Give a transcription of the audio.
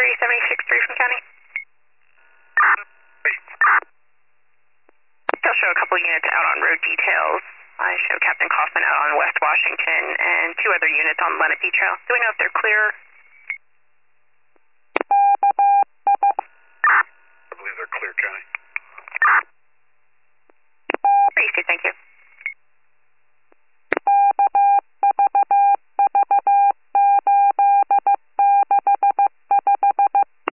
76-3 from County. They'll show a couple units out on road details. I show Captain Kaufman out on West Washington and 2 other units on Lenape Trail. Do we know if they're clear